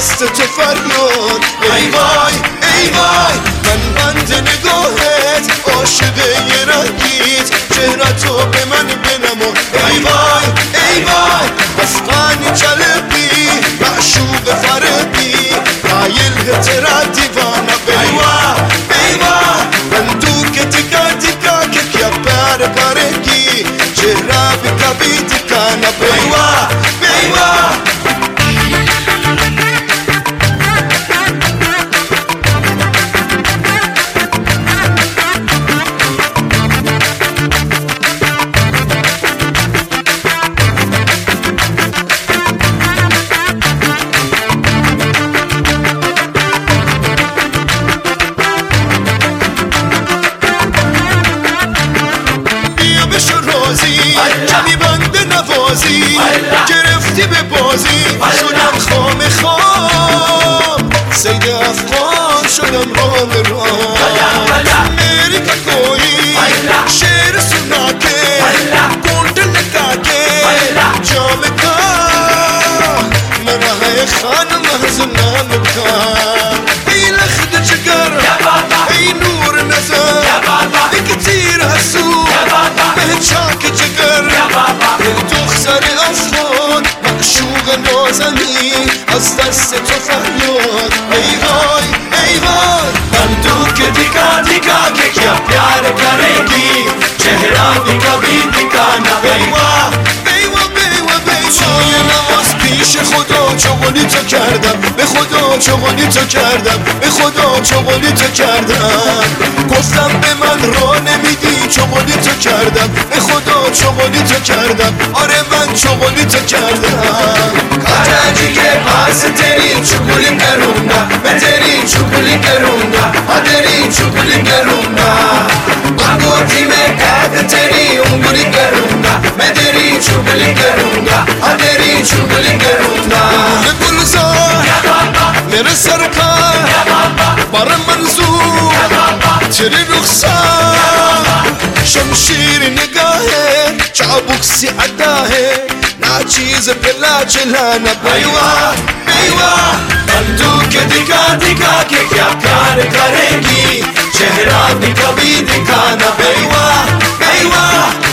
دست تو فریاد. ای وای ای وای من بند نگاهت، عاشق یه رنگیت، چهرتو به من بنما. ای وای ای وای افغانی جلبی، معشوق فربی، قایل ترا دیوانا. بیوا بیوا بندوق تکا تکا که کیا پر پرگی، چهره بی کبی تکانا. بیوا بیوا کمی بنده نوازی، گرفتی به بازی، شدم خام خام، سید افغان شدم رام رام. میری که کوئی شیر سنا کے گونڈ لگا کے جام کا، مرا ہے خان محض نام کا. ای لخت جگر ای نور نظر ای کتیر حسود چاک جگر، دختر افغان معشوق نازنین، از دست تو فریاد. ای وای ای وای بندوق دیکا دیکا که کیا پیار کرے گی، چہرہ بھی کبھی دکھانا. بیوا بیوا بیوا بیوا نماز پیش خدا چغلی تو کردم، به خدا چغلی تو کردم، به خدا چغلی تو کردم. گفتم به من راه نمیدی، چغلی تو کردم، به خدا چغلی تو کردم. آره من چغلی تو کردم. کاجی کے پاس تیری چغلی کرونگا، میں تیری چغلی کرونگا، ہاں تیری چغلی کرونگا. انگوٹھی میں قید تیری انگلی کرونگا، میں تیری چغلی کرونگا، ہاں تیری چغلی کرونگا. گلزار میرے سرکار بر منظور تیری رخسار، شمشیر نگاہ ہے چابک سی ادا ہے، نا چیز پلا چلانا. بیوا بیوا بندوق دکھا دکھا کے کیا پیار کرے گی، چہرہ بھی کبھی دکھانا. بیوا بیوا